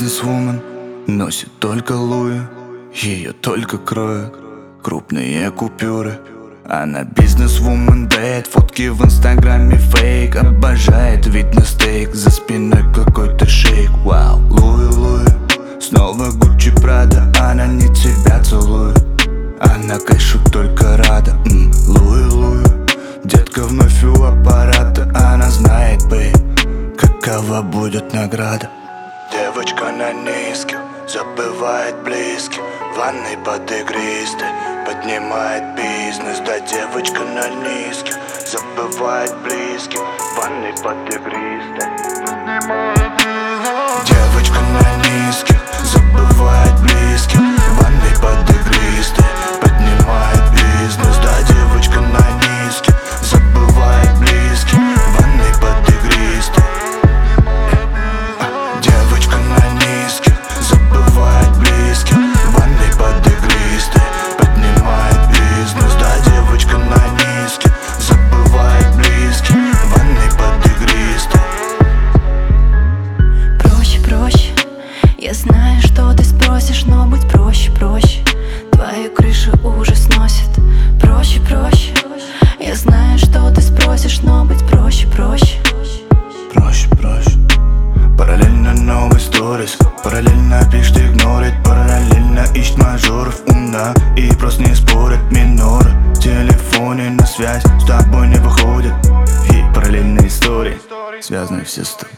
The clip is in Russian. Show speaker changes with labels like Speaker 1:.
Speaker 1: бизнесвумен, носит только луи, ее только кроют крупные купюры. Она бизнесвумен, бэд, фотки в инстаграме фейк. Обожает вид на стейк, за спиной какой-то шейк. Вау, Луи, снова Гуччи Прада. Она не тебя целует, она кэшу только рада. Луи, детка вновь у аппарата. Она знает, бэй, какова будет награда. Девочка на низких, забывает близких, в ванной под игристой поднимает бизнес. Да, девочка на низких, забывает близких, в ванной под игристой поднимает бизнес. Девочка на низких, забывает близких, в ванной под игристой поднимает бизнес. Да, девочка на низких, забывает близких, в ванной под игристой. Девочка на низких, забывает близких, в ванной под игристой поднимает бизнес. Да, девочка на низких, забывает близких, в ванной под игристой.
Speaker 2: Проще, проще, я знаю, что ты спросишь, но будь проще, проще. Твою крышу уже сносит. Проще, проще, я знаю, что ты спросишь, но будь проще, проще.
Speaker 1: Проще, проще. Параллельно новый сторис, параллельно пишет игнорит, параллельно ищет мажоров, умна и просто не спорит. Миноры в телефоне на связь с тобой не выходит. И параллельные истории, связаны все с тобой.